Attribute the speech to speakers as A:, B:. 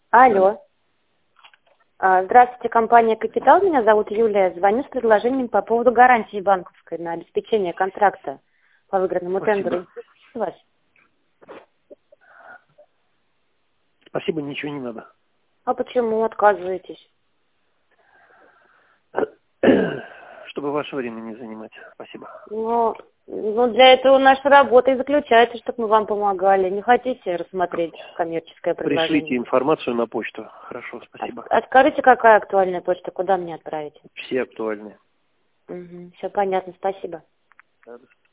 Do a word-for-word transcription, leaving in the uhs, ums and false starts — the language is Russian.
A: Алло. А, Здравствуйте, компания «Капитал». Меня зовут Юлия. Звоню с предложением по поводу гарантии банковской на обеспечение контракта по выигранному
B: Спасибо.
A: тендеру. Вас.
B: Спасибо, ничего не надо.
A: А почему отказываетесь?
B: Чтобы ваше время не занимать. Спасибо.
A: Ну, ну, для этого наша работа и заключается, чтобы мы вам помогали. Не хотите рассмотреть коммерческое предложение?
B: Пришлите информацию на почту. Хорошо, спасибо.
A: А, а скажите, какая актуальная почта, куда мне отправить?
B: Все актуальные.
A: Угу, все понятно, спасибо.
B: Да, до свидания.